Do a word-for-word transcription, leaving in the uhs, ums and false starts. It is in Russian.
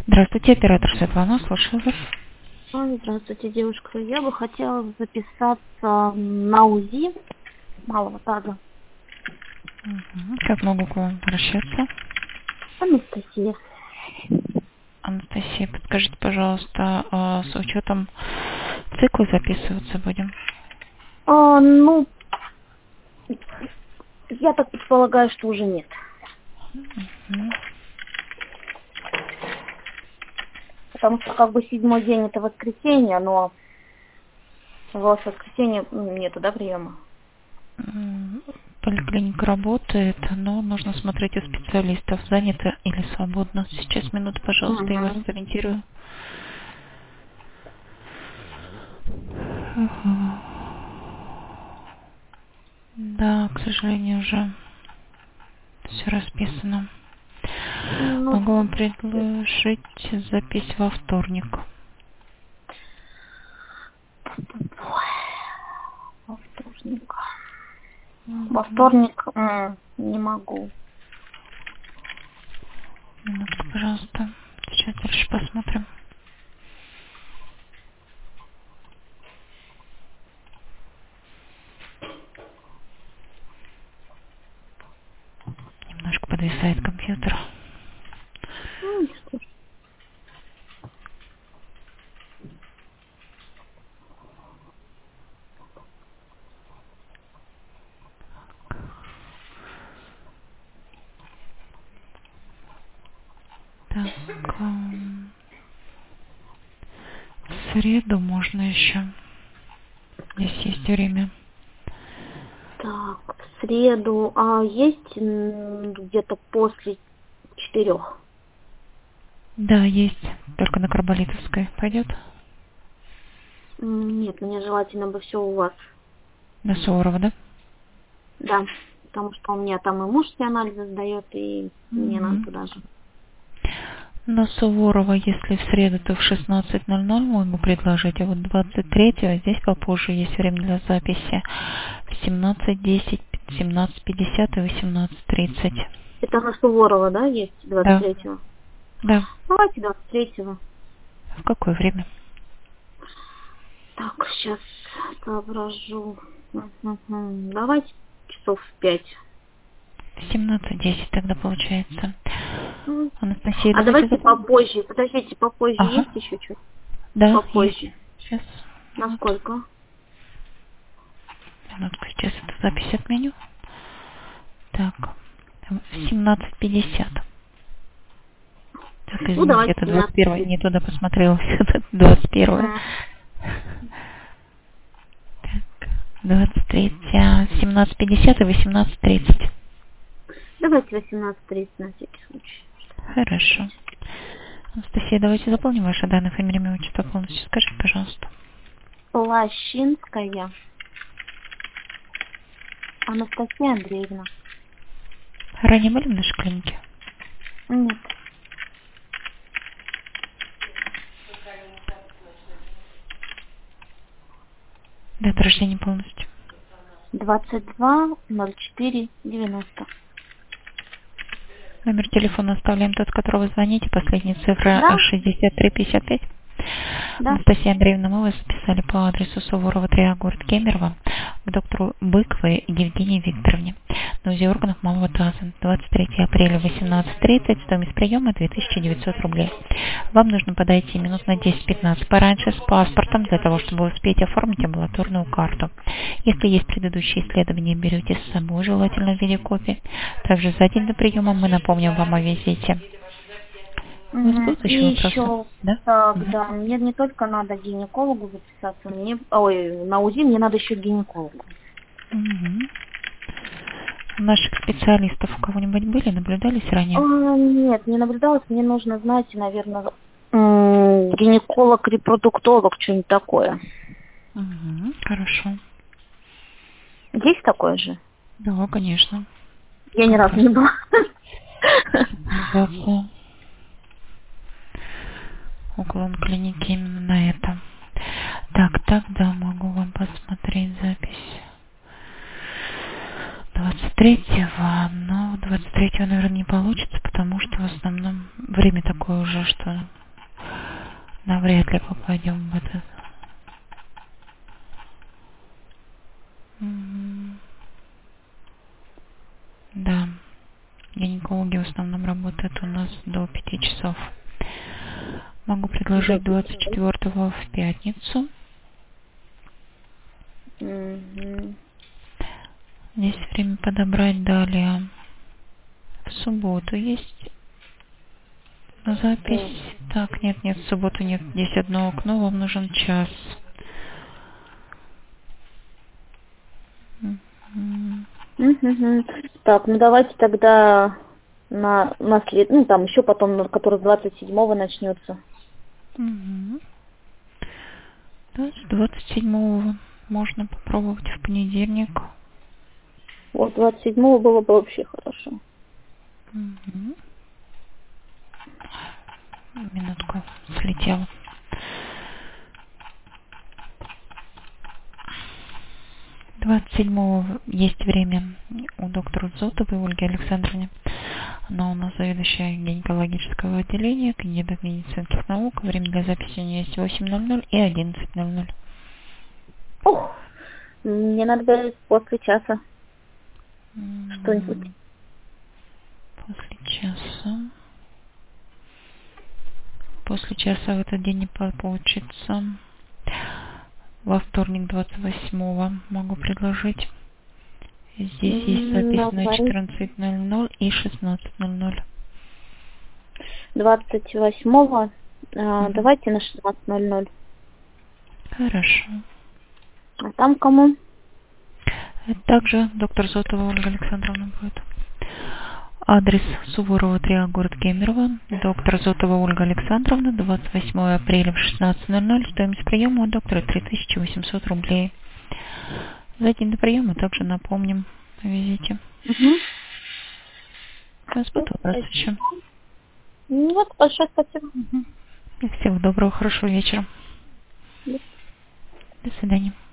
Здравствуйте, оператор Светлана, слушаю вас. А, Здравствуйте, девушка. Я бы хотела записаться на УЗИ малого таза. Мгм. Как могу к вам обращаться? Анастасия. Анастасия, подскажите, пожалуйста, а с учетом цикла записываться будем? А, ну, я так предполагаю, что уже нет. Мгм. Потому что как бы седьмой день это воскресенье, но у вас в воскресенье м, нету, да, приема? М, Поликлиника работает, но нужно смотреть у специалистов, занято или свободно. Сейчас, минуту, пожалуйста, я вас Угу. сориентирую. Ага. Да, к сожалению, уже все расписано. Ну, Могу вам предложить запись во вторник. во вторник. Во Мгм. вторник м, не могу. Минутку, пожалуйста. Сейчас дальше посмотрим. Немножко подвисает компьютер. Ну, что ж. Так, ам, в среду можно еще. Здесь есть время. Так, в среду. А есть м, где-то после четырех? Да, есть. Только на Карболитовской. Пойдет? М, Нет, мне желательно бы все у вас. На Суворова, да? Да, потому что у меня там и муж все анализы сдает, и мне надо Угу. туда же. На Суворова, если в среду, то в шестнадцать ноль ноль могу предложить, а вот двадцать третьего здесь попозже есть время для записи. В семнадцать десять, семнадцать пятьдесят и восемнадцать тридцать. Это на Суворова, да, есть двадцать Да, третьего? да. Давайте двадцать третьего. В какое время? Так, сейчас соображу. Мгм. Давайте часов в пять. семнадцать десять тогда получается. М. Анастасия, А давайте давайте запомним. попозже. Подождите, попозже Ага, есть еще что? да, есть. Попозже. Сейчас, минутку. Насколько? Минутку, сейчас эту запись отменю. Так, семнадцать пятьдесят. Так, Ну, извините, давайте это двадцать семнадцать первое, десять. не туда посмотрела. Это двадцать первое. Так, двадцать третье, семнадцать пятьдесят и восемнадцать тридцать. Давайте восемнадцать тридцать на всякий случай. Хорошо. Анастасия, давайте заполним ваши данные, фамилию, имя, отчество полностью. Скажите, пожалуйста. Плащинская Анастасия Андреевна. Ранее были в нашей клинике? Нет. Дата рождения полностью. двадцать два ноль четыре девяносто. Номер телефона оставляем тот, с которого вы звоните. Последняя цифра Да? шестьдесят три пятьдесят пять. Да. Анастасия Андреевна, мы вас записали по адресу Суворова, три, город Кемерово, к доктору Быковой Евгении Викторовне на УЗИ органов малого таза. двадцать третьего апреля, восемнадцать тридцать. Стоимость приема две тысячи девятьсот рублей. Вам нужно подойти минут на десять-пятнадцать пораньше с паспортом, для того, чтобы успеть оформить амбулаторную карту. Если есть предыдущие исследования, берете с собой, желательно в виде копии. Также за день до приема мы напомним вам о визите. У вас Мгм. будут И еще вопросы? еще, Да? так, Мгм. да, мне не только надо к гинекологу записаться, мне, ой, на УЗИ мне надо еще к гинекологу. Мгм. У наших специалистов у кого-нибудь были, наблюдались А, ранее? нет, не наблюдалась, мне нужно, знаете, наверное, м, гинеколог-репродуктолог, что-нибудь такое. Мгм. Хорошо. Есть такое же? Да, конечно. Я ни Как разу раз не была. специализация. Уклон клиники именно на это. Так, тогда могу вам посмотреть запись двадцать третьего, но двадцать третьего, наверное, не получится, потому что в основном время такое уже, что Навряд ли попадем в это. М, Да. Гинекологи в основном работают у нас до пяти часов. Могу предложить двадцать четвёртого в пятницу. Мгм. Здесь время подобрать далее. В субботу есть запись. Так, нет, нет, в субботу нет. Здесь одно окно, вам нужен час. Мгм. Мгм. Так, ну давайте тогда на, на след... ну там еще потом, на- который с двадцать седьмого начнется. Мгм. Да, с двадцать седьмого можно попробовать в понедельник. Вот двадцать седьмого было бы вообще хорошо. Мгм. Минутку, слетела. двадцать седьмого есть время у доктора Зотовой Ольги Александровны. Она у нас заведующая гинекологического отделения, кандидат медицинских наук. Время для записи у нее есть восемь ноль ноль и одиннадцать ноль ноль. Ох, мне надо после часа что-нибудь. М, После часа. После часа в этот день не по- получится. Во вторник двадцать восьмого могу предложить. Здесь есть М, запись на Давай. четырнадцать ноль ноль и шестнадцать ноль ноль. двадцать восьмого. а, Мгм. Давайте на шестнадцать ноль ноль. Хорошо. А там кому? Это также доктор Зотова Ольга Александровна будет. Адрес Суворова три А, город Кемерово. Доктор Зотова Ольга Александровна, двадцать восьмого апреля в шестнадцать ноль ноль. Стоимость приема у доктора три тысячи восемьсот рублей. За день до приема также напомним о визите. Угу. Господь вас еще. Ну вот, большое спасибо. Мгм. Всего доброго, хорошего вечера. До свидания.